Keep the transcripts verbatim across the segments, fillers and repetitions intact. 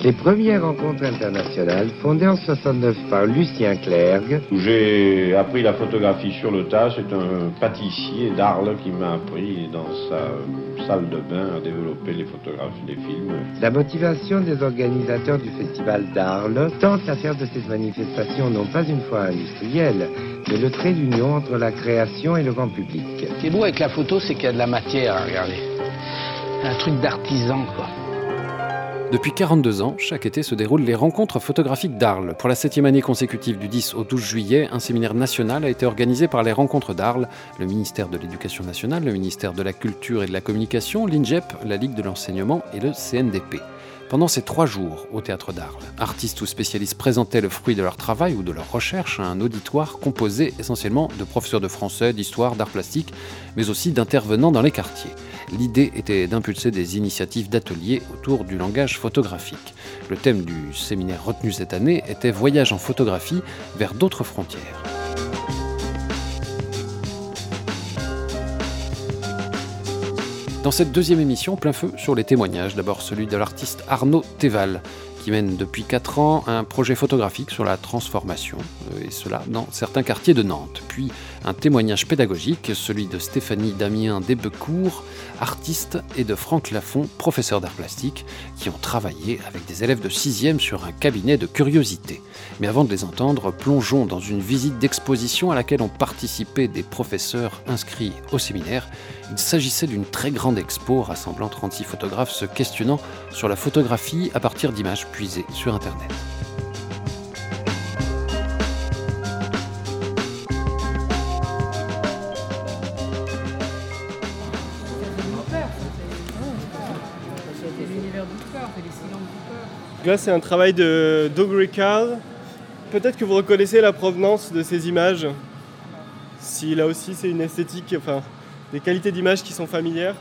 Les premières rencontres internationales, fondées en soixante-neuf par Lucien Clergue. J'ai appris la photographie sur le tas. C'est un pâtissier d'Arles qui m'a appris dans sa salle de bain à développer les photographies, les films. La motivation des organisateurs du festival d'Arles tend à faire de cette manifestation non pas une fois industrielle, mais le trait d'union entre la création et le grand public. Ce qui est beau avec la photo, c'est qu'il y a de la matière à regarder. Un truc d'artisan, quoi. Depuis quarante-deux ans, chaque été se déroulent les rencontres photographiques d'Arles. Pour la septième année consécutive du dix au douze juillet, un séminaire national a été organisé par les rencontres d'Arles, le ministère de l'Éducation nationale, le ministère de la Culture et de la Communication, l'I N G E P, la Ligue de l'enseignement et le C N D P. Pendant ces trois jours au théâtre d'Arles, artistes ou spécialistes présentaient le fruit de leur travail ou de leur recherche à un auditoire composé essentiellement de professeurs de français, d'histoire, d'art plastique, mais aussi d'intervenants dans les quartiers. L'idée était d'impulser des initiatives d'ateliers autour du langage photographique. Le thème du séminaire retenu cette année était « Voyage en photographie vers d'autres frontières ». Dans cette deuxième émission, plein feu sur les témoignages. D'abord celui de l'artiste Arnaud Théval, qui mène depuis quatre ans un projet photographique sur la transformation, et cela dans certains quartiers de Nantes. Puis un témoignage pédagogique, celui de Stéphanie Damien Desbecourt, artiste, et de Franck Lafont, professeur d'art plastique, qui ont travaillé avec des élèves de sixième sur un cabinet de curiosité. Mais avant de les entendre, plongeons dans une visite d'exposition à laquelle ont participé des professeurs inscrits au séminaire. Il s'agissait d'une très grande expo rassemblant trente-six photographes se questionnant sur la photographie à partir d'images puisées sur Internet. Là, c'est un travail de Doug Ricard. Peut-être que vous reconnaissez la provenance de ces images. Si là aussi, c'est une esthétique, enfin, des qualités d'image qui sont familières.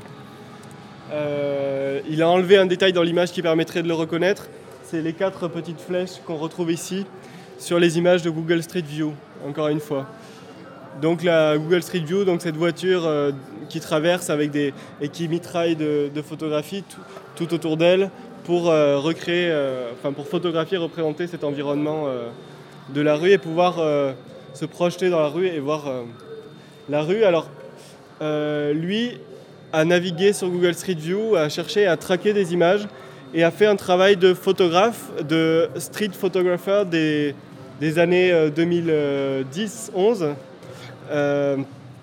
Euh, il a enlevé un détail dans l'image qui permettrait de le reconnaître. C'est les quatre petites flèches qu'on retrouve ici sur les images de Google Street View, encore une fois. Donc la Google Street View, donc cette voiture euh, qui traverse avec des, et qui mitraille de, de photographies tout, tout autour d'elle pour euh, recréer, euh, enfin pour photographier, représenter cet environnement euh, de la rue et pouvoir euh, se projeter dans la rue et voir euh, la rue. Alors euh, lui a navigué sur Google Street View, a cherché à traquer des images et a fait un travail de photographe, de street photographer des, des années deux mille dix onze. Euh,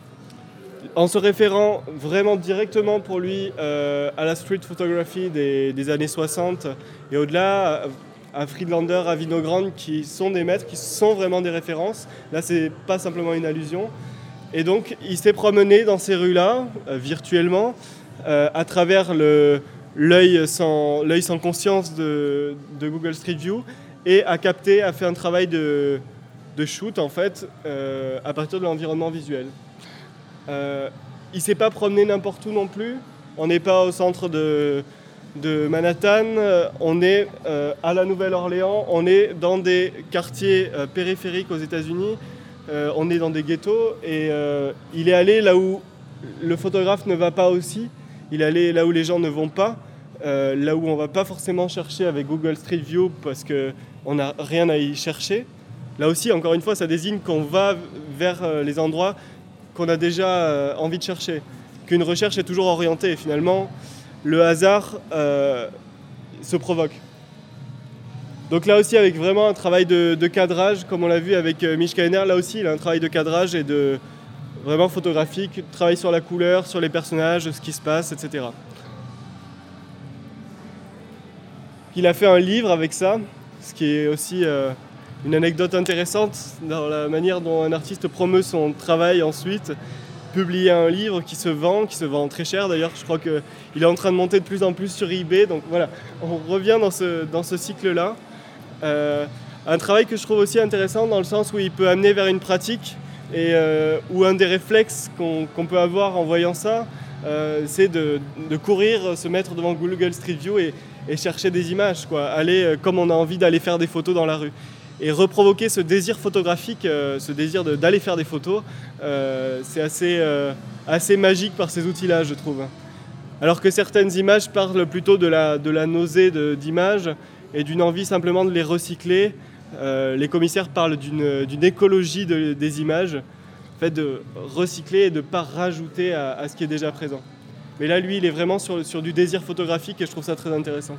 en se référant vraiment directement pour lui euh, à la street photography des, des années soixante et au-delà, à Friedlander, à Vinogrand, qui sont des maîtres, qui sont vraiment des références. Là, c'est pas simplement une allusion. Et donc, il s'est promené dans ces rues-là, euh, virtuellement, euh, à travers le, l'œil, sans, l'œil sans conscience de, de Google Street View, et a capté, a fait un travail de, de shoot, en fait, euh, à partir de l'environnement visuel. Euh, il ne s'est pas promené n'importe où non plus. On n'est pas au centre de, de Manhattan, on est euh, à la Nouvelle-Orléans, on est dans des quartiers euh, périphériques aux États-Unis. Euh, on est dans des ghettos et euh, il est allé là où le photographe ne va pas aussi. Il est allé là où les gens ne vont pas, euh, là où on ne va pas forcément chercher avec Google Street View parce qu'on n'a rien à y chercher. Là aussi, encore une fois, ça désigne qu'on va vers euh, les endroits qu'on a déjà euh, envie de chercher. Qu'une recherche est toujours orientée et finalement, le hasard euh, se provoque. Donc là aussi, avec vraiment un travail de, de cadrage, comme on l'a vu avec euh, Mich Kainer, là aussi, il a un travail de cadrage et de vraiment photographique, travail sur la couleur, sur les personnages, ce qui se passe, et cetera. Il a fait un livre avec ça, ce qui est aussi euh, une anecdote intéressante dans la manière dont un artiste promeut son travail ensuite. Publier un livre qui se vend, qui se vend très cher d'ailleurs, je crois qu'il est en train de monter de plus en plus sur eBay, donc voilà, on revient dans ce, dans ce cycle-là. Euh, un travail que je trouve aussi intéressant dans le sens où il peut amener vers une pratique et euh, où un des réflexes qu'on, qu'on peut avoir en voyant ça, euh, c'est de, de courir, se mettre devant Google Street View et, et chercher des images, quoi. Aller euh, comme on a envie d'aller faire des photos dans la rue. Et reprovoquer ce désir photographique, euh, ce désir de, d'aller faire des photos, euh, c'est assez, euh, assez magique par ces outils-là, je trouve. Alors que certaines images parlent plutôt de la, de la nausée de, d'images et d'une envie simplement de les recycler. Euh, les commissaires parlent d'une, d'une écologie de, des images, en fait de recycler et de ne pas rajouter à, à ce qui est déjà présent. Mais là, lui, il est vraiment sur, sur du désir photographique et je trouve ça très intéressant.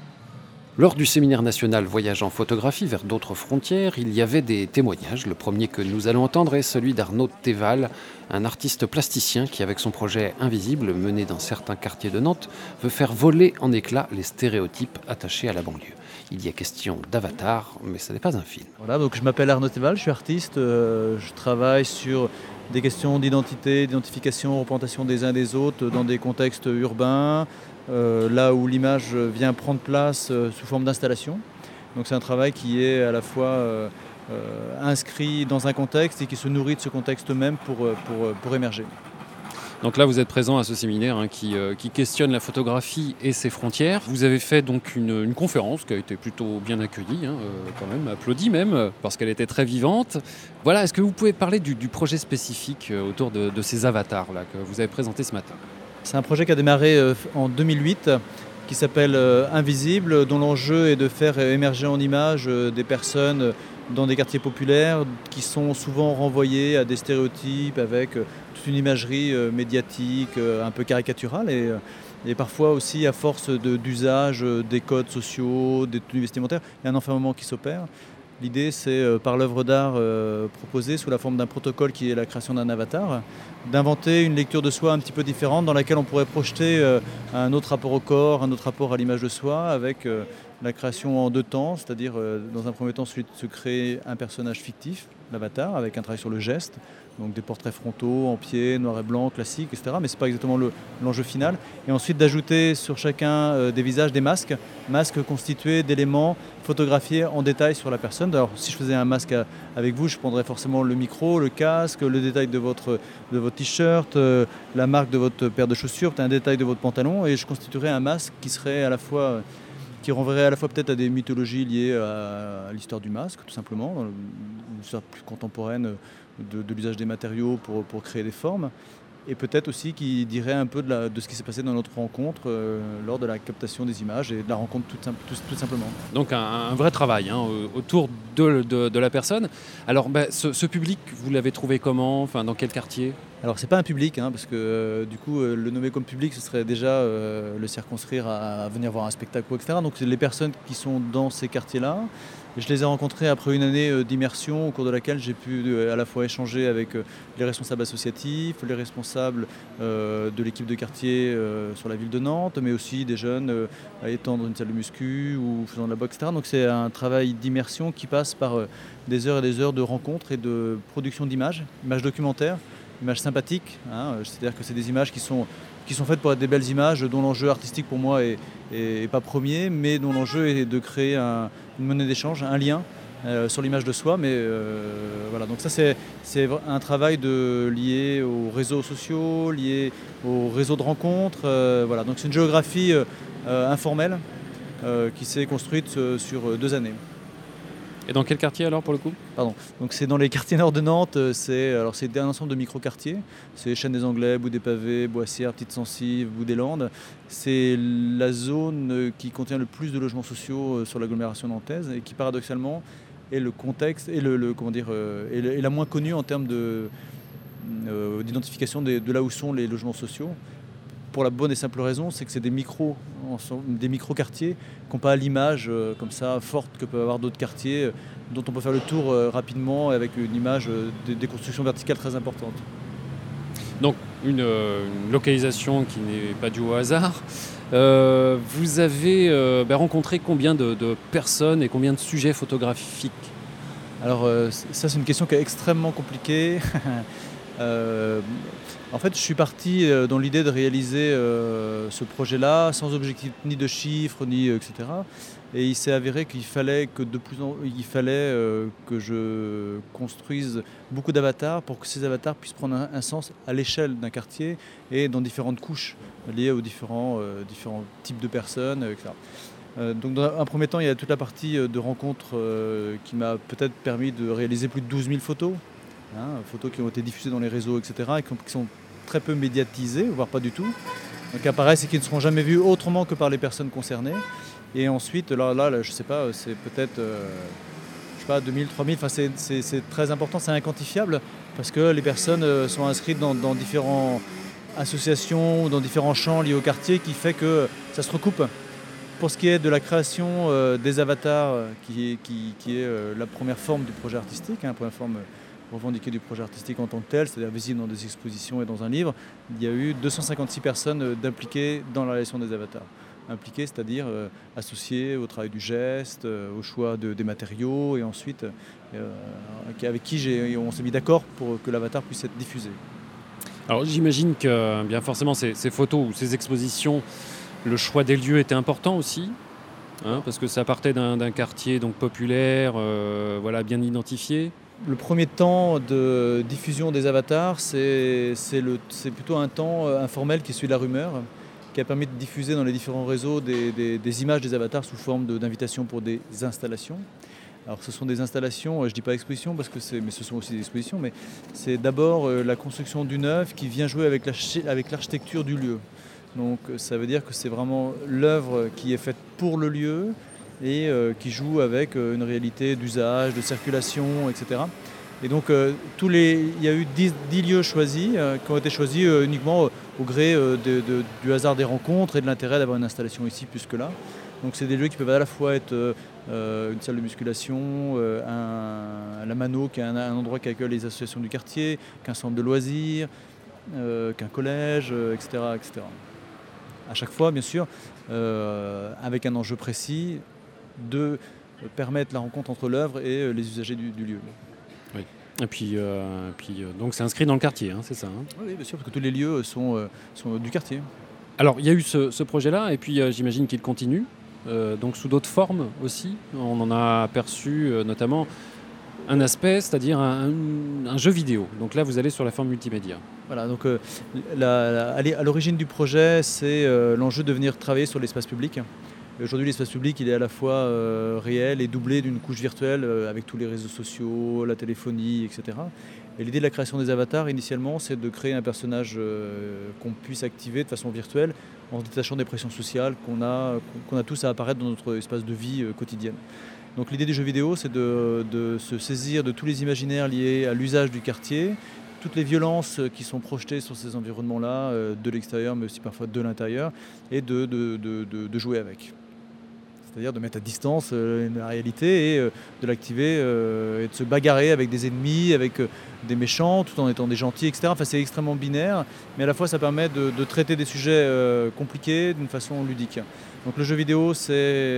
Lors du séminaire national Voyage en photographie vers d'autres frontières, il y avait des témoignages. Le premier que nous allons entendre est celui d'Arnaud Théval, un artiste plasticien qui, avec son projet Invisible, mené dans certains quartiers de Nantes, veut faire voler en éclats les stéréotypes attachés à la banlieue. Il y a question d'Avatar, mais ce n'est pas un film. Voilà, donc je m'appelle Arnaud Théval, je suis artiste, euh, je travaille sur des questions d'identité, d'identification, représentation des uns et des autres dans des contextes urbains, euh, là où l'image vient prendre place euh, sous forme d'installation. Donc c'est un travail qui est à la fois euh, euh, inscrit dans un contexte et qui se nourrit de ce contexte même pour, pour, pour émerger. Donc là, vous êtes présent à ce séminaire hein, qui, euh, qui questionne la photographie et ses frontières. Vous avez fait donc une, une conférence qui a été plutôt bien accueillie, hein, euh, quand même, applaudie même, parce qu'elle était très vivante. Voilà, est-ce que vous pouvez parler du, du projet spécifique euh, autour de, de ces avatars là, que vous avez présenté ce matin ? C'est un projet qui a démarré euh, en deux mille huit, qui s'appelle euh, Invisible, dont l'enjeu est de faire émerger en images euh, des personnes euh, dans des quartiers populaires qui sont souvent renvoyés à des stéréotypes avec euh, toute une imagerie euh, médiatique euh, un peu caricaturale et, euh, et parfois aussi à force de, d'usage euh, des codes sociaux, des tenues vestimentaires, il y a un enfermement qui s'opère. L'idée, c'est euh, par l'œuvre d'art euh, proposée sous la forme d'un protocole qui est la création d'un avatar, d'inventer une lecture de soi un petit peu différente dans laquelle on pourrait projeter euh, un autre rapport au corps, un autre rapport à l'image de soi avec euh, la création en deux temps, c'est-à-dire euh, dans un premier temps celui de se créer un personnage fictif, l'avatar, avec un travail sur le geste, donc des portraits frontaux, en pied, noir et blanc, classiques, et cetera. Mais ce n'est pas exactement le, l'enjeu final. Et ensuite d'ajouter sur chacun euh, des visages, des masques, masques constitués d'éléments photographiés en détail sur la personne. Alors si je faisais un masque à, avec vous, je prendrais forcément le micro, le casque, le détail de votre, de votre t-shirt, euh, la marque de votre paire de chaussures, un détail de votre pantalon, et je constituerais un masque qui serait à la fois... qui renverrait à la fois peut-être à des mythologies liées à, à l'histoire du masque, tout simplement, une histoire plus contemporaine de, de l'usage des matériaux pour, pour créer des formes, et peut-être aussi qui dirait un peu de, la, de ce qui s'est passé dans notre rencontre euh, lors de la captation des images et de la rencontre tout, tout, tout simplement. Donc un, un vrai travail hein, autour de, de, de la personne. Alors bah, ce, ce public, vous l'avez trouvé comment, enfin, dans quel quartier ? Alors c'est pas un public, hein, parce que euh, du coup euh, le nommer comme public ce serait déjà euh, le circonscrire à, à venir voir un spectacle, et cetera. Donc c'est les personnes qui sont dans ces quartiers-là. Je les ai rencontrés après une année euh, d'immersion au cours de laquelle j'ai pu euh, à la fois échanger avec euh, les responsables associatifs, les responsables euh, de l'équipe de quartier euh, sur la ville de Nantes, mais aussi des jeunes euh, étant dans une salle de muscu ou faisant de la boxe, et cetera. Donc c'est un travail d'immersion qui passe par euh, des heures et des heures de rencontres et de production d'images, images documentaires, images sympathiques, hein, c'est-à-dire que c'est des images qui sont, qui sont faites pour être des belles images dont l'enjeu artistique pour moi est, est, est pas premier, mais dont l'enjeu est de créer un, une monnaie d'échange, un lien euh, sur l'image de soi. Mais euh, voilà, donc ça c'est, c'est un travail de, lié aux réseaux sociaux, lié aux réseaux de rencontres. Euh, voilà, donc c'est une géographie euh, informelle euh, qui s'est construite euh, sur deux années. Et dans quel quartier alors pour le coup ? Pardon. Donc c'est dans les quartiers nord de Nantes, c'est, alors c'est un ensemble de micro-quartiers, c'est Chêne des Anglais, Bout des Pavés, Boissière, Petite Censive, Bout des Landes. C'est la zone qui contient le plus de logements sociaux sur l'agglomération nantaise et qui paradoxalement est le contexte, et le, le, comment dire, est, le, est la moins connue en termes de, euh, d'identification de, de là où sont les logements sociaux. Pour la bonne et simple raison, c'est que c'est des micro, des micro-quartiers qui n'ont pas l'image euh, comme ça forte que peuvent avoir d'autres quartiers, euh, dont on peut faire le tour euh, rapidement avec une image euh, des, des constructions verticales très importantes. Donc une, euh, une localisation qui n'est pas due au hasard. Euh, vous avez euh, bah, rencontré combien de, de personnes et combien de sujets photographiques ? Alors euh, ça c'est une question qui est extrêmement compliquée. euh, En fait, je suis parti dans l'idée de réaliser euh, ce projet-là sans objectif ni de chiffres, ni euh, et cetera. Et il s'est avéré qu'il fallait que de plus en il fallait euh, que je construise beaucoup d'avatars pour que ces avatars puissent prendre un, un sens à l'échelle d'un quartier et dans différentes couches liées aux différents, euh, différents types de personnes, et cetera. Euh, donc dans un premier temps, il y a toute la partie de rencontres euh, qui m'a peut-être permis de réaliser plus de douze mille photos, hein, photos qui ont été diffusées dans les réseaux, et cetera, et qui sont très peu médiatisées, voire pas du tout. Donc apparaissent et qui ne seront jamais vus autrement que par les personnes concernées. Et ensuite, là, là, là je ne sais pas, c'est peut-être euh, je sais pas, deux mille, trois mille, enfin, c'est, c'est, c'est très important, c'est inquantifiable parce que les personnes euh, sont inscrites dans, dans différentes associations, dans différents champs liés au quartier qui fait que ça se recoupe. Pour ce qui est de la création euh, des avatars, qui est, qui, qui est euh, la première forme du projet artistique, hein, la première forme revendiquée du projet artistique en tant que tel, c'est-à-dire visible dans des expositions et dans un livre, il y a eu deux cent cinquante-six personnes euh, impliquées dans la réalisation des avatars. Impliquées, c'est-à-dire euh, associées au travail du geste, euh, au choix de, des matériaux, et ensuite euh, avec qui j'ai, on s'est mis d'accord pour que l'avatar puisse être diffusé. Alors j'imagine que bien forcément ces, ces photos ou ces expositions, le choix des lieux était important aussi, hein, parce que ça partait d'un, d'un quartier donc populaire, euh, voilà, bien identifié. Le premier temps de diffusion des avatars, c'est, c'est, le, c'est plutôt un temps informel qui suit la rumeur, qui a permis de diffuser dans les différents réseaux des, des, des images des avatars sous forme de, d'invitations pour des installations. Alors ce sont des installations, je ne dis pas exposition, parce que c'est, mais ce sont aussi des expositions, mais c'est d'abord la construction d'une œuvre qui vient jouer avec, la, avec l'architecture du lieu. Donc ça veut dire que c'est vraiment l'œuvre qui est faite pour le lieu et euh, qui joue avec euh, une réalité d'usage, de circulation, et cetera. Et donc euh, tous les, il y a eu dix, dix lieux choisis euh, qui ont été choisis euh, uniquement au gré euh, de, de, du hasard des rencontres et de l'intérêt d'avoir une installation ici plus que là. Donc c'est des lieux qui peuvent à la fois être euh, une salle de musculation, euh, un, la Mano qui est un, un endroit qui accueille les associations du quartier, qu'un centre de loisirs, euh, qu'un collège, euh, et cetera, et cetera. À chaque fois, bien sûr, euh, avec un enjeu précis de permettre la rencontre entre l'œuvre et les usagers du, du lieu. Oui. Et puis, euh, puis euh, donc c'est inscrit dans le quartier, hein, c'est ça, hein ? Oui, bien sûr, parce que tous les lieux sont, euh, sont du quartier. Alors, il y a eu ce, ce projet-là, et puis euh, j'imagine qu'il continue, euh, donc sous d'autres formes aussi. On en a aperçu euh, notamment un aspect, c'est-à-dire un, un jeu vidéo. Donc là, vous allez sur la forme multimédia. Voilà, donc euh, la, la, à l'origine du projet, c'est euh, l'enjeu de venir travailler sur l'espace public. Et aujourd'hui, l'espace public, il est à la fois euh, réel et doublé d'une couche virtuelle euh, avec tous les réseaux sociaux, la téléphonie, et cetera. Et l'idée de la création des avatars, initialement, c'est de créer un personnage euh, qu'on puisse activer de façon virtuelle en se détachant des pressions sociales qu'on a, qu'on a tous à apparaître dans notre espace de vie euh, quotidienne. Donc l'idée du jeu vidéo, c'est de, de se saisir de tous les imaginaires liés à l'usage du quartier, toutes les violences qui sont projetées sur ces environnements-là, euh, de l'extérieur, mais aussi parfois de l'intérieur, et de, de, de, de, de jouer avec. C'est-à-dire de mettre à distance euh, la réalité et euh, de l'activer euh, et de se bagarrer avec des ennemis, avec euh, des méchants, tout en étant des gentils, et cetera. Enfin, c'est extrêmement binaire, mais à la fois ça permet de, de traiter des sujets euh, compliqués d'une façon ludique. Donc le jeu vidéo, c'est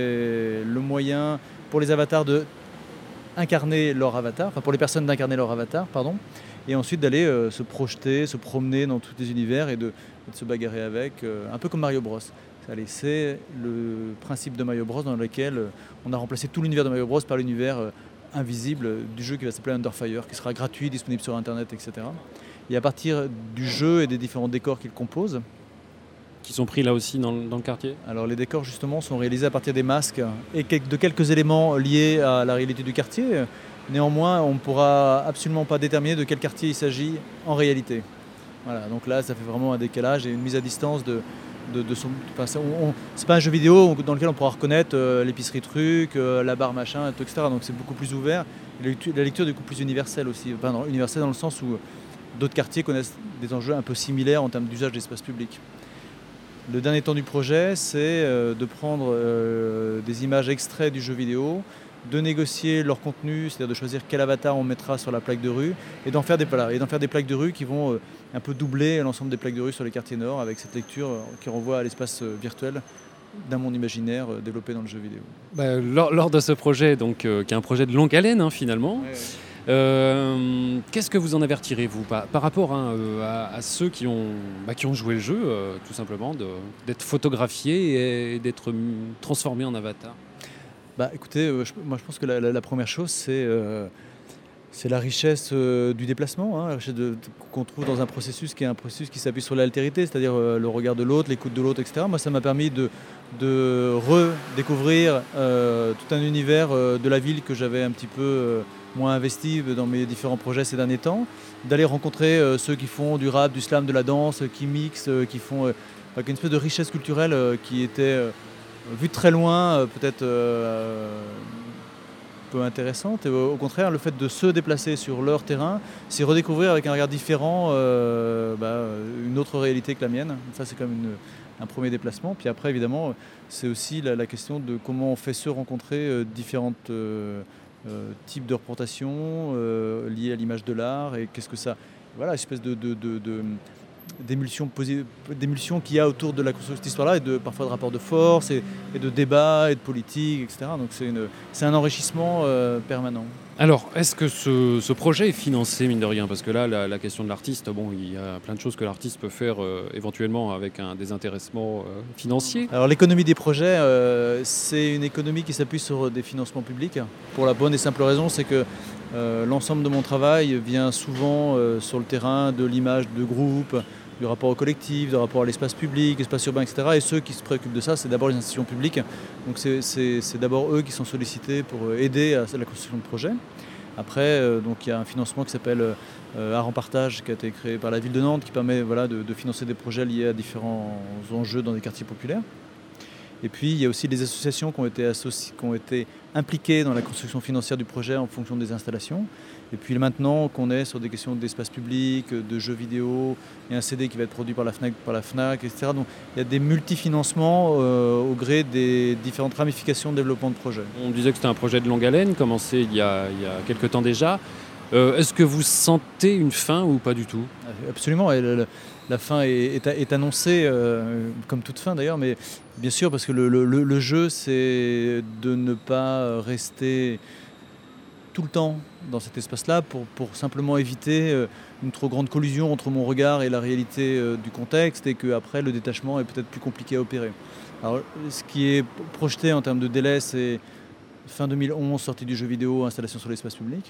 le moyen pour les avatars de incarner leur avatar, enfin pour les personnes d'incarner leur avatar, pardon, et ensuite d'aller euh, se projeter, se promener dans tous les univers et de, et de se bagarrer avec, euh, un peu comme Mario Bros. Allez, c'est le principe de Mario Bros dans lequel on a remplacé tout l'univers de Mario Bros par l'univers invisible du jeu qui va s'appeler Underfire, qui sera gratuit, disponible sur Internet, et cetera. Et à partir du jeu et des différents décors qu'il compose, qui sont pris là aussi dans, dans le quartier. Alors les décors justement sont réalisés à partir des masques et de quelques éléments liés à la réalité du quartier. Néanmoins, on ne pourra absolument pas déterminer de quel quartier il s'agit en réalité. Voilà, donc là, ça fait vraiment un décalage et une mise à distance de De, de son, enfin, on, on, c'est pas un jeu vidéo dans lequel on pourra reconnaître euh, l'épicerie truc, euh, la barre machin, et cetera. Donc c'est beaucoup plus ouvert. La lecture, la lecture est beaucoup plus universelle aussi. Enfin, non, universelle dans le sens où d'autres quartiers connaissent des enjeux un peu similaires en termes d'usage d'espace public. Le dernier temps du projet, c'est euh, de prendre euh, des images extraits du jeu vidéo, de négocier leur contenu, c'est-à-dire de choisir quel avatar on mettra sur la plaque de rue, et d'en faire des, voilà, et d'en faire des plaques de rue qui vont euh, un peu doubler l'ensemble des plaques de rue sur les quartiers nord, avec cette lecture euh, qui renvoie à l'espace euh, virtuel d'un monde imaginaire euh, développé dans le jeu vidéo. Bah, lors, lors de ce projet, donc, euh, qui est un projet de longue haleine hein, finalement, ouais, ouais. Euh, qu'est-ce que vous en avez retiré, vous, par, par rapport hein, euh, à, à ceux qui ont, bah, qui ont joué le jeu, euh, tout simplement, de, d'être photographiés et d'être transformés en avatar? Bah, écoutez, euh, je, moi je pense que la, la, la première chose, c'est, euh, c'est la richesse euh, du déplacement, hein, la richesse de, de, qu'on trouve dans un processus qui est un processus qui s'appuie sur l'altérité, c'est-à-dire euh, le regard de l'autre, l'écoute de l'autre, et cetera. Moi, ça m'a permis de, de redécouvrir euh, tout un univers euh, de la ville que j'avais un petit peu euh, moins investi dans mes différents projets ces derniers temps, d'aller rencontrer euh, ceux qui font du rap, du slam, de la danse, qui mixent, euh, qui font... Euh, avec une espèce de richesse culturelle euh, qui était euh, vue de très loin, euh, peut-être euh, un peu intéressante. Et au, au contraire, le fait de se déplacer sur leur terrain, c'est redécouvrir avec un regard différent euh, bah, une autre réalité que la mienne. Ça, c'est quand même une, un premier déplacement. Puis après, évidemment, c'est aussi la, la question de comment on fait se rencontrer euh, différentes euh, euh, types de représentations euh, liées à l'image de l'art et qu'est-ce que ça... Voilà, une espèce de, de, de, de, d'émulsion, posi- d'émulsion qu'il y a autour de la construction de cette histoire-là et de, parfois de rapports de force et, et de débats et de politique, et cetera. Donc c'est, une, c'est un enrichissement euh, permanent. Alors, est-ce que ce, ce projet est financé, mine de rien ? Parce que là, la, la question de l'artiste, bon, il y a plein de choses que l'artiste peut faire euh, éventuellement avec un désintéressement euh, financier. Alors l'économie des projets, euh, c'est une économie qui s'appuie sur des financements publics. Pour la bonne et simple raison, c'est que euh, l'ensemble de mon travail vient souvent euh, sur le terrain de l'image de groupe, du rapport au collectif, du rapport à l'espace public, espace urbain, et cetera. Et ceux qui se préoccupent de ça, c'est d'abord les institutions publiques. Donc c'est, c'est, c'est d'abord eux qui sont sollicités pour aider à la construction de projets. Après, euh, donc il y a un financement qui s'appelle euh, Art en partage, qui a été créé par la ville de Nantes, qui permet voilà, de, de financer des projets liés à différents enjeux dans des quartiers populaires. Et puis il y a aussi des associations qui ont été, associ... qui ont été impliquées dans la construction financière du projet en fonction des installations. Et puis maintenant qu'on est sur des questions d'espace public, de jeux vidéo, il y a un C D qui va être produit par la FNAC, par la FNAC, et cetera. Donc il y a des multifinancements euh, au gré des différentes ramifications de développement de projet. On disait que c'était un projet de longue haleine, commencé il y a, il y a quelques temps déjà. Euh, est-ce que vous sentez une fin ou pas du tout ? Absolument. Et le, la fin est, est, est annoncée, euh, comme toute fin d'ailleurs, mais bien sûr, parce que le, le, le jeu, c'est de ne pas rester tout le temps dans cet espace-là pour, pour simplement éviter euh, une trop grande collusion entre mon regard et la réalité euh, du contexte et qu'après, le détachement est peut-être plus compliqué à opérer. Alors, ce qui est projeté en termes de délai, c'est fin deux mille onze, sortie du jeu vidéo, installation sur l'espace public.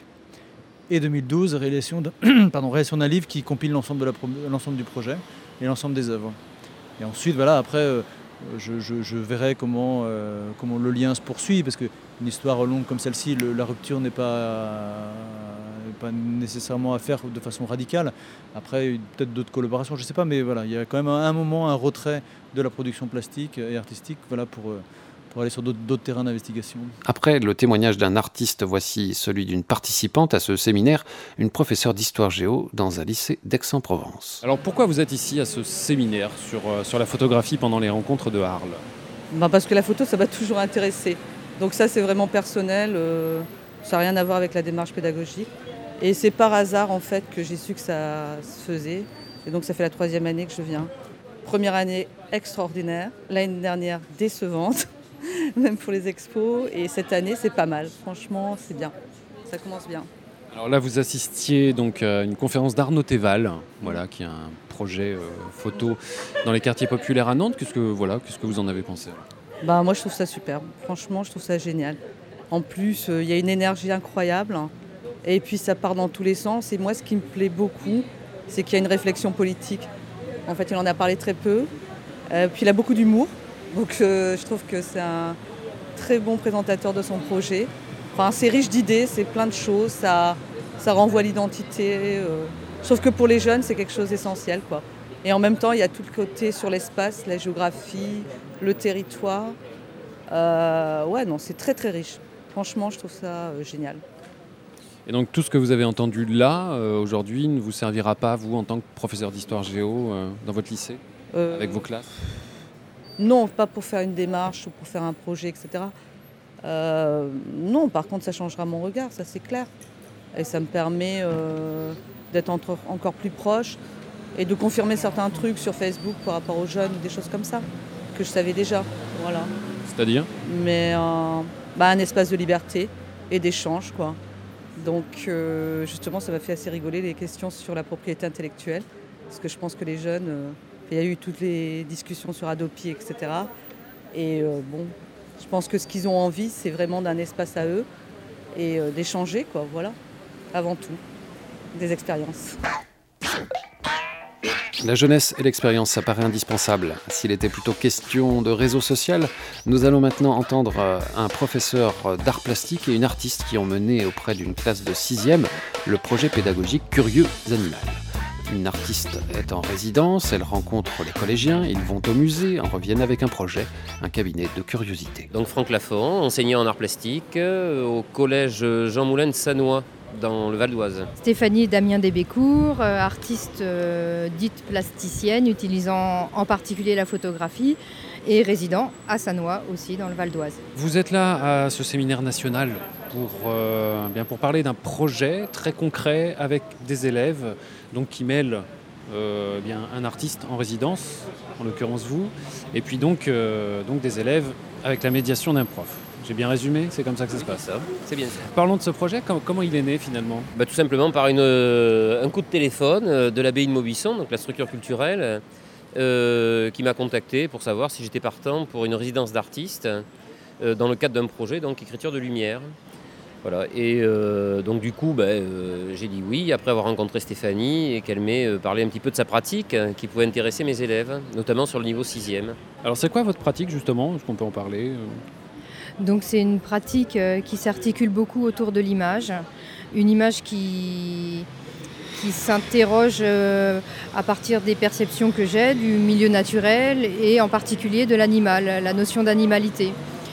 Et deux mille douze, réalisation, de, pardon, réalisation d'un livre qui compile l'ensemble, de la, l'ensemble du projet et l'ensemble des œuvres. Et ensuite, voilà, après, euh, je, je, je verrai comment, euh, comment le lien se poursuit, parce qu'une histoire longue comme celle-ci, le, la rupture n'est pas, euh, pas nécessairement à faire de façon radicale. Après, peut-être d'autres collaborations, je ne sais pas, mais voilà, il y a quand même à un moment un retrait de la production plastique et artistique, voilà, pour... Euh, pour aller sur d'autres, d'autres terrains d'investigation. Après le témoignage d'un artiste, voici celui d'une participante à ce séminaire, une professeure d'histoire géo dans un lycée d'Aix-en-Provence. Alors pourquoi vous êtes ici à ce séminaire sur, euh, sur la photographie pendant les rencontres de Arles ? Ben parce que la photo, ça m'a toujours intéressé. Donc ça, c'est vraiment personnel, euh, ça n'a rien à voir avec la démarche pédagogique. Et c'est par hasard, en fait, que j'ai su que ça se faisait. Et donc ça fait la troisième année que je viens. Première année extraordinaire, l'année dernière décevante. Même pour les expos, et cette année c'est pas mal, franchement c'est bien, ça commence bien. Alors là vous assistiez donc à une conférence d'Arnaud Théval, voilà, qui a un projet euh, photo dans les quartiers populaires à Nantes. Qu'est-ce que, voilà, qu'est-ce que vous en avez pensé ? Bah, moi je trouve ça superbe, franchement je trouve ça génial. En plus il euh, y a une énergie incroyable, et puis ça part dans tous les sens, et moi ce qui me plaît beaucoup, c'est qu'il y a une réflexion politique. En fait il en a parlé très peu, euh, puis il a beaucoup d'humour. Donc euh, je trouve que c'est un très bon présentateur de son projet. Enfin, c'est riche d'idées, c'est plein de choses, ça, ça renvoie à l'identité. Euh. Je trouve que pour les jeunes, c'est quelque chose d'essentiel, quoi. Et en même temps, il y a tout le côté sur l'espace, la géographie, le territoire. Euh, ouais, non, c'est très très riche. Franchement, je trouve ça euh, génial. Et donc tout ce que vous avez entendu là, euh, aujourd'hui, ne vous servira pas, vous, en tant que professeur d'histoire géo, euh, dans votre lycée, euh... avec vos classes ? Non, pas pour faire une démarche ou pour faire un projet, et cetera. Euh, non, par contre, ça changera mon regard, ça c'est clair. Et ça me permet euh, d'être entre, encore plus proche et de confirmer certains trucs sur Facebook par rapport aux jeunes, des choses comme ça, que je savais déjà. Voilà. C'est-à-dire ? Mais euh, bah, un espace de liberté et d'échange, quoi. Donc, euh, justement, ça m'a fait assez rigoler les questions sur la propriété intellectuelle, parce que je pense que les jeunes... Euh, il y a eu toutes les discussions sur Adopi, et cetera. Et euh, bon, je pense que ce qu'ils ont envie, c'est vraiment d'un espace à eux et euh, d'échanger, quoi, voilà, avant tout, des expériences. La jeunesse et l'expérience, ça paraît indispensable. S'il était plutôt question de réseau social, nous allons maintenant entendre un professeur d'art plastique et une artiste qui ont mené auprès d'une classe de sixième le projet pédagogique Curieux Animal. Une artiste est en résidence, elle rencontre les collégiens, ils vont au musée, en reviennent avec un projet, un cabinet de curiosité. Donc Franck Lafont, enseignant en art plastique euh, au collège Jean Moulin de Sannois, dans le Val d'Oise. Stéphanie Damien Desbécourt, euh, artiste euh, dite plasticienne, utilisant en particulier la photographie, et résident à Sannois aussi, dans le Val d'Oise. Vous êtes là à ce séminaire national pour, euh, bien pour parler d'un projet très concret avec des élèves donc, qui mêlent euh, bien, un artiste en résidence, en l'occurrence vous, et puis donc, euh, donc des élèves avec la médiation d'un prof. J'ai bien résumé, c'est comme ça que ça se passe. Ça, c'est bien ça. Parlons de ce projet, comment il est né finalement ? Bah, tout simplement par une, un coup de téléphone de l'abbaye de Maubuisson, donc la structure culturelle, euh, qui m'a contacté pour savoir si j'étais partant pour une résidence d'artiste euh, dans le cadre d'un projet, donc écriture de lumière. Voilà. Et euh, donc du coup, bah, euh, j'ai dit oui, après avoir rencontré Stéphanie et qu'elle m'ait euh, parlé un petit peu de sa pratique euh, qui pouvait intéresser mes élèves, notamment sur le niveau sixième. Alors c'est quoi votre pratique justement ? Est-ce qu'on peut en parler ? Donc c'est une pratique qui s'articule beaucoup autour de l'image, une image qui, qui s'interroge à partir des perceptions que j'ai du milieu naturel et en particulier de l'animal, la notion d'animalité,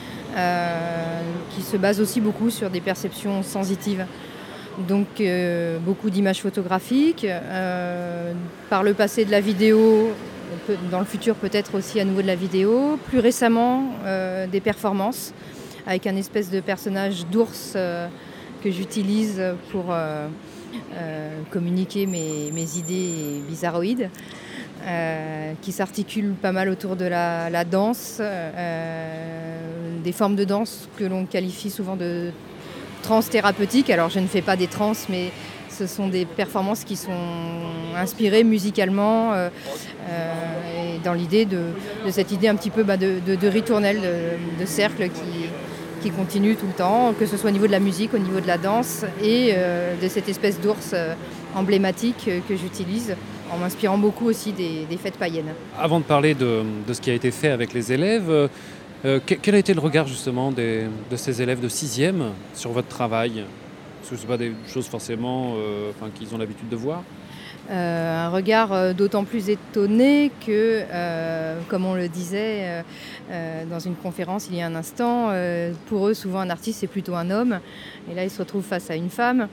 euh, qui se base aussi beaucoup sur des perceptions sensitives. Donc euh, beaucoup d'images photographiques, euh, par le passé de la vidéo, dans le futur peut-être aussi à nouveau de la vidéo, plus récemment euh, des performances, avec un espèce de personnage d'ours euh, que j'utilise pour euh, euh, communiquer mes, mes idées bizarroïdes, euh, qui s'articulent pas mal autour de la, la danse, euh, des formes de danse que l'on qualifie souvent de trans-thérapeutiques. Alors je ne fais pas des trans, mais ce sont des performances qui sont inspirées musicalement euh, euh, et dans l'idée de, de cette idée un petit peu bah, de, de, de ritournelle, de, de cercle qui, qui continue tout le temps, que ce soit au niveau de la musique, au niveau de la danse et euh, de cette espèce d'ours euh, emblématique euh, que j'utilise en m'inspirant beaucoup aussi des, des fêtes païennes. Avant de parler de, de ce qui a été fait avec les élèves, euh, quel a été le regard justement des, de ces élèves de sixième sur votre travail ? Parce que ce ne sont pas des choses forcément euh, enfin, qu'ils ont l'habitude de voir. Euh, un regard euh, d'autant plus étonné que, euh, comme on le disait euh, euh, dans une conférence il y a un instant, euh, pour eux souvent un artiste c'est plutôt un homme. Et là ils se retrouvent face à une femme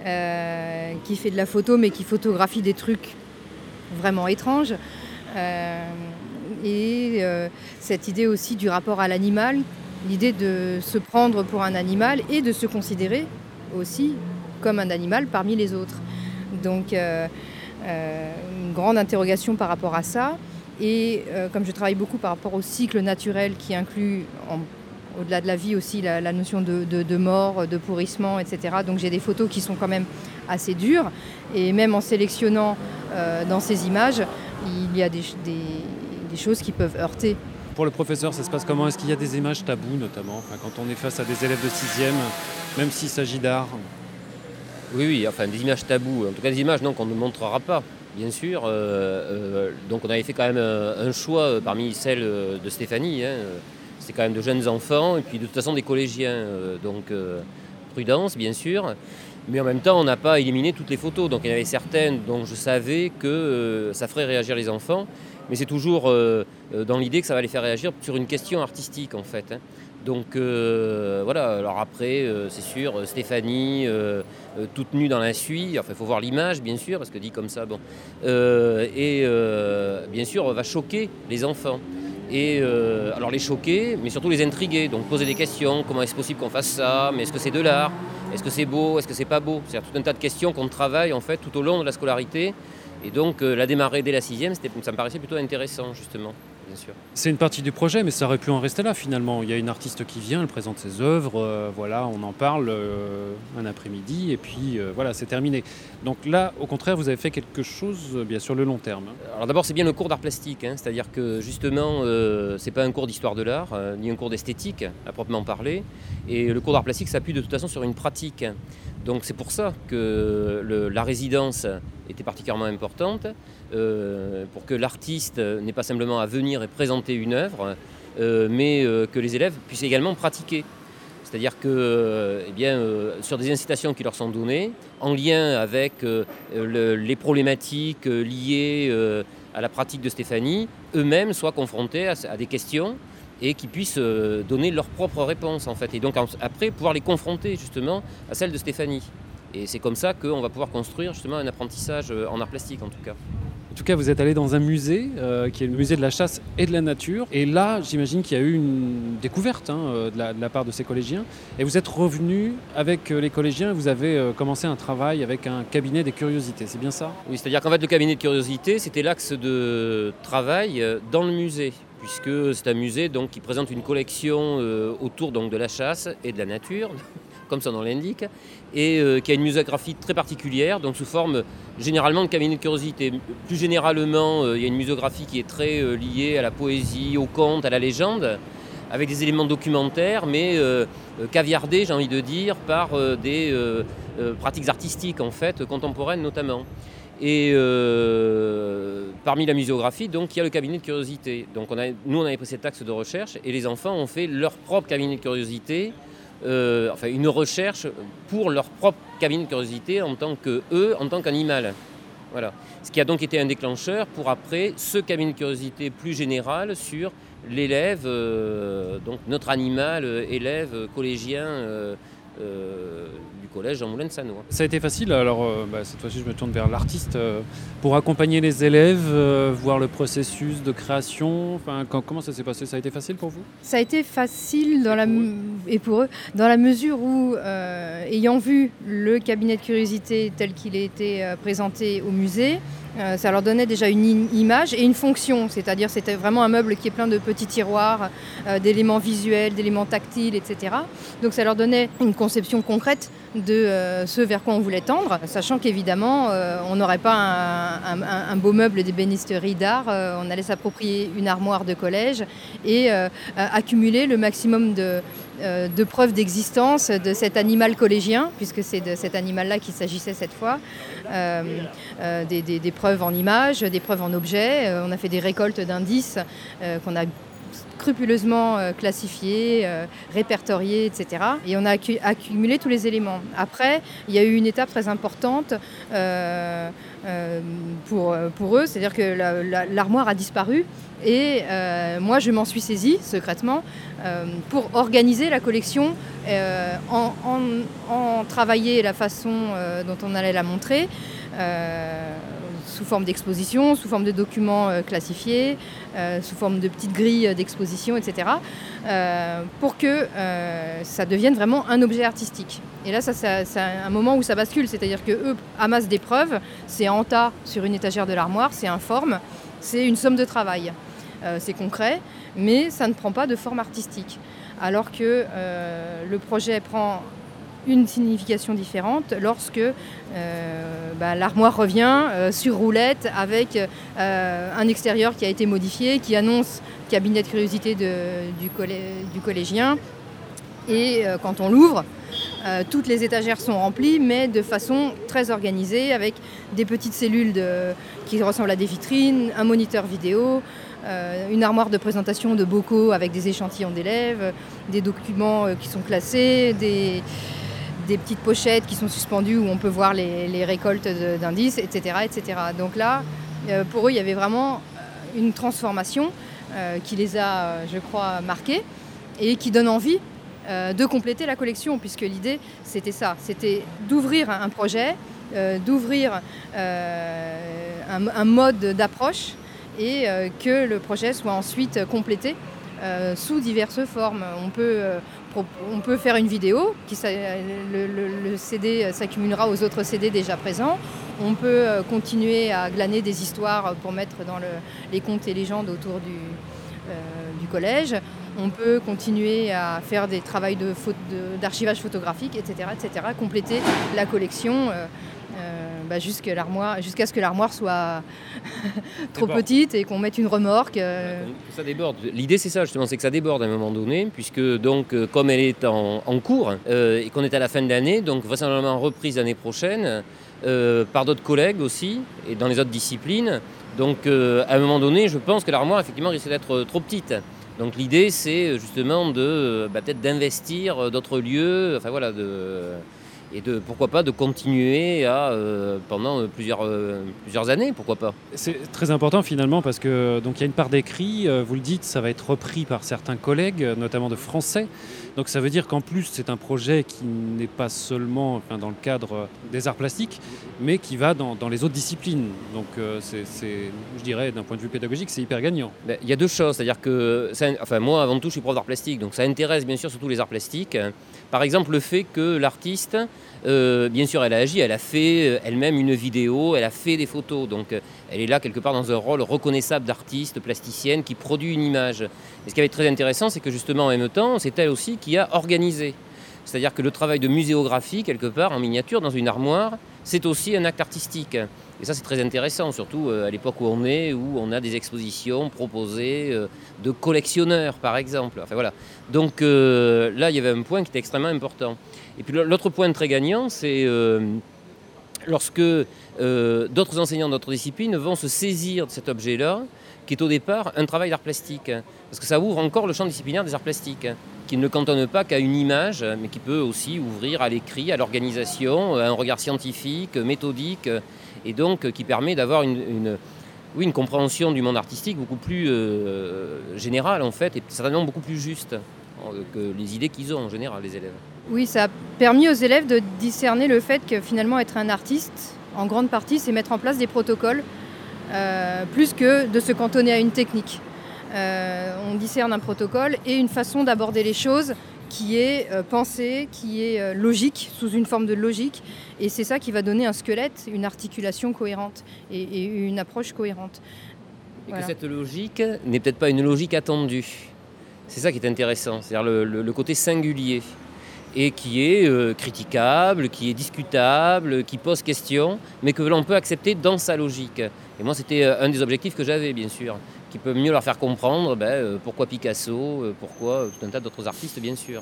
euh, qui fait de la photo mais qui photographie des trucs vraiment étranges. Euh, et euh, cette idée aussi du rapport à l'animal, l'idée de se prendre pour un animal et de se considérer aussi comme un animal parmi les autres. Donc euh, euh, une grande interrogation par rapport à ça. Et euh, comme je travaille beaucoup par rapport au cycle naturel qui inclut, en, au-delà de la vie aussi, la, la notion de, de, de mort, de pourrissement, et cetera. Donc j'ai des photos qui sont quand même assez dures. Et même en sélectionnant euh, dans ces images, il y a des, des, des choses qui peuvent heurter. Pour le professeur, ça se passe comment ? Est-ce qu'il y a des images taboues notamment, enfin, quand on est face à des élèves de sixième, même s'il s'agit d'art ? Oui, oui, enfin des images taboues, en tout cas des images non, qu'on ne montrera pas, bien sûr. Euh, euh, donc on avait fait quand même un, un choix parmi celles de Stéphanie. Hein. C'était quand même de jeunes enfants et puis de toute façon des collégiens. Euh, donc euh, prudence, bien sûr. Mais en même temps, on n'a pas éliminé toutes les photos. Donc il y en avait certaines dont je savais que euh, ça ferait réagir les enfants. Mais c'est toujours euh, dans l'idée que ça va les faire réagir sur une question artistique en fait. Hein. Donc euh, voilà, alors après, euh, c'est sûr, Stéphanie, euh, euh, toute nue dans la suie, enfin il faut voir l'image bien sûr, parce que dit comme ça, bon. Euh, et euh, bien sûr, va choquer les enfants. Et euh, alors les choquer, mais surtout les intriguer, donc poser des questions, comment est-ce possible qu'on fasse ça, mais est-ce que c'est de l'art, est-ce que c'est beau, est-ce que c'est pas beau ? C'est-à-dire tout un tas de questions qu'on travaille en fait tout au long de la scolarité. Et donc euh, la démarrer dès la sixième, ça me paraissait plutôt intéressant justement. Bien sûr. C'est une partie du projet, mais ça aurait pu en rester là finalement. Il y a une artiste qui vient, elle présente ses œuvres, euh, voilà, on en parle euh, un après-midi, et puis euh, voilà, c'est terminé. Donc là, au contraire, vous avez fait quelque chose, bien sûr, le long terme. Alors d'abord, c'est bien le cours d'art plastique, hein, c'est-à-dire que justement, euh, c'est pas un cours d'histoire de l'art, euh, ni un cours d'esthétique, à proprement parler, et le cours d'art plastique s'appuie de toute façon sur une pratique. Donc c'est pour ça que le, la résidence était particulièrement importante, euh, pour que l'artiste n'ait pas simplement à venir et présenter une œuvre, euh, mais euh, que les élèves puissent également pratiquer. C'est-à-dire que, eh bien, euh, sur des incitations qui leur sont données, en lien avec euh, le, les problématiques euh, liées euh, à la pratique de Stéphanie, eux-mêmes soient confrontés à, à des questions et qu'ils puissent euh, donner leurs propres réponses, en fait. Et donc, en, après, pouvoir les confronter, justement, à celles de Stéphanie. Et c'est comme ça qu'on va pouvoir construire, justement, un apprentissage en art plastique, en tout cas. En tout cas, vous êtes allé dans un musée, euh, qui est le musée de la chasse et de la nature. Et là, j'imagine qu'il y a eu une découverte hein, de, la, de la part de ces collégiens. Et vous êtes revenu avec les collégiens et vous avez euh, commencé un travail avec un cabinet des curiosités. C'est bien ça ? Oui, c'est-à-dire qu'en fait, le cabinet de curiosités, c'était l'axe de travail dans le musée, puisque c'est un musée donc, qui présente une collection euh, autour donc, de la chasse et de la nature, comme son nom l'indique, et euh, qui a une muséographie très particulière, donc sous forme généralement de cabinet de curiosité. Plus généralement, euh, il y a une muséographie qui est très euh, liée à la poésie, au conte, à la légende, avec des éléments documentaires, mais euh, caviardés, j'ai envie de dire, par euh, des euh, euh, pratiques artistiques, en fait, contemporaines notamment. Et euh, parmi la muséographie, donc, il y a le cabinet de curiosité. Donc, on a, nous, on avait pris cet axe de recherche, et les enfants ont fait leur propre cabinet de curiosité, Euh, enfin une recherche pour leur propre cabinet de curiosité en tant que eux, en tant qu'animal. Voilà. Ce qui a donc été un déclencheur pour après ce cabinet de curiosité plus général sur l'élève, euh, donc notre animal, euh, élève collégien euh, euh, du collège Jean Moulin de Sanneau. Ça a été facile, alors euh, bah, cette fois-ci je me tourne vers l'artiste, euh, pour accompagner les élèves, euh, voir le processus de création, enfin, quand, comment ça s'est passé ? Ça a été facile pour vous ? Ça a été facile dans la, et pour eux, dans la mesure où, euh, ayant vu le cabinet de curiosité tel qu'il a été euh, présenté au musée, Euh, ça leur donnait déjà une in- image et une fonction, c'est-à-dire c'était vraiment un meuble qui est plein de petits tiroirs, euh, d'éléments visuels, d'éléments tactiles, et cetera. Donc ça leur donnait une conception concrète de euh, ce vers quoi on voulait tendre, sachant qu'évidemment euh, on n'aurait pas un, un, un beau meuble d'ébénisterie d'art, euh, on allait s'approprier une armoire de collège et euh, accumuler le maximum de, euh, de preuves d'existence de cet animal collégien, puisque c'est de cet animal-là qu'il s'agissait cette fois, euh, euh, des, des, des preuves en images, des preuves en objets. Euh, on a fait des récoltes d'indices euh, qu'on a scrupuleusement euh, classifiés, euh, répertoriés, et cetera. Et on a accu- accumulé tous les éléments. Après, il y a eu une étape très importante euh, euh, pour, pour eux, c'est-à-dire que la, la, l'armoire a disparu. Et euh, moi, je m'en suis saisie secrètement euh, pour organiser la collection, euh, en, en, en travailler la façon euh, dont on allait la montrer, euh, sous forme d'exposition, sous forme de documents euh, classifiés, euh, sous forme de petites grilles d'exposition, et cetera, euh, pour que euh, ça devienne vraiment un objet artistique. Et là, ça, ça, c'est un moment où ça bascule, c'est-à-dire qu'eux amassent des preuves, c'est en tas sur une étagère de l'armoire, c'est informe, c'est une somme de travail. Euh, c'est concret, mais ça ne prend pas de forme artistique. Alors que euh, le projet prend une signification différente lorsque euh, bah, l'armoire revient euh, sur roulette avec euh, un extérieur qui a été modifié, qui annonce cabinet de curiosité de, du, collé- du collégien. Et euh, quand on l'ouvre, euh, toutes les étagères sont remplies, mais de façon très organisée, avec des petites cellules de, qui ressemblent à des vitrines, un moniteur vidéo, euh, une armoire de présentation de bocaux avec des échantillons d'élèves, des documents euh, qui sont classés, des, des petites pochettes qui sont suspendues où on peut voir les, les récoltes de, d'indices, et cetera, et cetera. Donc là, euh, pour eux, il y avait vraiment une transformation euh, qui les a, je crois, marqués et qui donne envie euh, de compléter la collection, puisque l'idée, c'était ça, c'était d'ouvrir un projet, euh, d'ouvrir euh, un, un mode d'approche et euh, que le projet soit ensuite complété euh, sous diverses formes. On peut, euh, pro- on peut faire une vidéo, qui, le, le, le C D s'accumulera aux autres C D déjà présents. On peut euh, continuer à glaner des histoires pour mettre dans le, les contes et légendes autour du, euh, du collège. On peut continuer à faire des travaux de pho- de, d'archivage photographique, et cetera, et cetera, compléter la collection euh, euh, bah, jusqu'à, l'armoire, jusqu'à ce que l'armoire soit trop Déborde. petite et qu'on mette une remorque. Euh... Que ça déborde. L'idée, c'est ça, justement, c'est que ça déborde à un moment donné, puisque, donc, euh, comme elle est en, en cours euh, et qu'on est à la fin de l'année, donc vraisemblablement reprise l'année prochaine, euh, par d'autres collègues aussi, et dans les autres disciplines. Donc, euh, à un moment donné, je pense que l'armoire, effectivement, risque d'être trop petite. Donc l'idée, c'est justement de bah, peut-être d'investir d'autres lieux, enfin voilà, de, et de pourquoi pas de continuer à, euh, pendant plusieurs, euh, plusieurs années, pourquoi pas. C'est très important finalement parce que donc il y a une part d'écrit, euh, vous le dites, ça va être repris par certains collègues, notamment de français. Donc ça veut dire qu'en plus c'est un projet qui n'est pas seulement enfin, dans le cadre des arts plastiques, mais qui va dans, dans les autres disciplines. Donc euh, c'est, c'est, je dirais d'un point de vue pédagogique, c'est hyper gagnant. Ben, il y a deux choses, c'est-à-dire que, ça, enfin moi avant tout je suis prof d'art plastique, donc ça intéresse bien sûr surtout les arts plastiques. Par exemple le fait que l'artiste, euh, bien sûr elle a agi, elle a fait elle-même une vidéo, elle a fait des photos, donc elle est là quelque part dans un rôle reconnaissable d'artiste plasticienne qui produit une image. Et ce qui va être très intéressant, c'est que justement en même temps, c'est elle aussi qui a organisé. C'est-à-dire que le travail de muséographie, quelque part, en miniature, dans une armoire, c'est aussi un acte artistique. Et ça, c'est très intéressant, surtout à l'époque où on est, où on a des expositions proposées de collectionneurs, par exemple. Enfin, voilà. Donc euh, là, il y avait un point qui était extrêmement important. Et puis l'autre point très gagnant, c'est euh, lorsque euh, d'autres enseignants d'autres disciplines vont se saisir de cet objet-là, qui est au départ un travail d'art plastique. Parce que ça ouvre encore le champ disciplinaire des arts plastiques, qui ne cantonne pas qu'à une image, mais qui peut aussi ouvrir à l'écrit, à l'organisation, à un regard scientifique, méthodique, et donc qui permet d'avoir une, une, oui, une compréhension du monde artistique beaucoup plus euh, générale, en fait, et certainement beaucoup plus juste que les idées qu'ils ont en général, les élèves. Oui, ça a permis aux élèves de discerner le fait que finalement être un artiste, en grande partie, c'est mettre en place des protocoles, euh, plus que de se cantonner à une technique. Euh, on discerne un protocole et une façon d'aborder les choses qui est euh, pensée, qui est euh, logique, sous une forme de logique. Et c'est ça qui va donner un squelette, une articulation cohérente et, et une approche cohérente. Et voilà. Que cette logique n'est peut-être pas une logique attendue. C'est ça qui est intéressant, c'est-à-dire le, le, le côté singulier. Et qui est euh, critiquable, qui est discutable, qui pose question, mais que l'on peut accepter dans sa logique. Et moi, c'était euh, un des objectifs que j'avais, bien sûr, qui peut mieux leur faire comprendre ben, euh, pourquoi Picasso, euh, pourquoi euh, tout un tas d'autres artistes, bien sûr.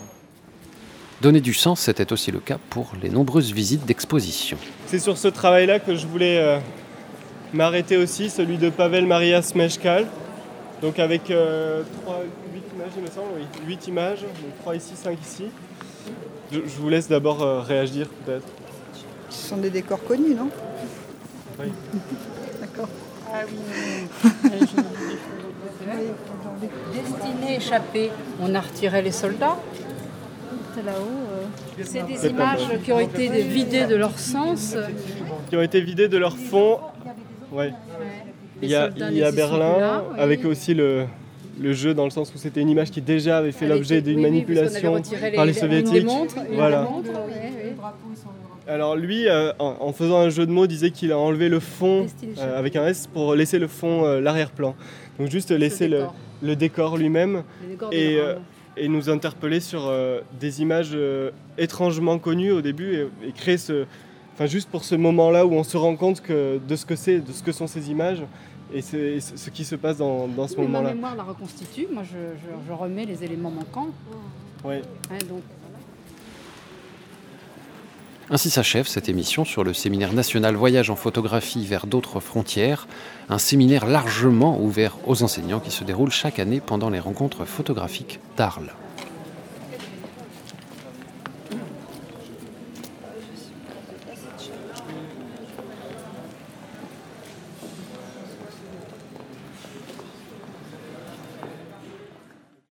Donner du sens, c'était aussi le cas pour les nombreuses visites d'exposition. C'est sur ce travail-là que je voulais euh, m'arrêter aussi, celui de Pavel Maria Smejkal. Donc avec euh, trois, huit images, il me semble, oui, huit images, donc trois ici, cinq ici. Je, je vous laisse d'abord euh, réagir, peut-être. Ce sont des décors connus, non ? Oui. D'accord. Ah oui. Destinée, échappée, on a retiré les soldats. C'est là-haut. Euh. C'est des images qui ont été vidées de leur sens. Qui ont été vidées de leur fond. Ouais. Ouais. Il y a, il y a Berlin, là, oui. Avec aussi le, le jeu, dans le sens où c'était une image qui déjà avait fait Elle l'objet était, d'une oui, manipulation oui, les, par les, les soviétiques. Les montres, voilà. Montres, oui, oui. Alors lui, euh, en, en faisant un jeu de mots, disait qu'il a enlevé le fond euh, avec un S pour laisser le fond, euh, l'arrière-plan. Donc juste laisser le, le décor lui-même et, euh, et nous interpeller sur euh, des images euh, étrangement connues au début et, et créer ce... Enfin, juste pour ce moment-là où on se rend compte que, de ce que c'est, de ce que sont ces images et c'est, ce qui se passe dans, dans ce oui, moment-là. Ma mémoire la reconstitue, moi je, je, je remets les éléments manquants. Oui. Ouais, donc... Ainsi s'achève cette émission sur le séminaire national Voyage en photographie vers d'autres frontières, un séminaire largement ouvert aux enseignants qui se déroule chaque année pendant les rencontres photographiques d'Arles.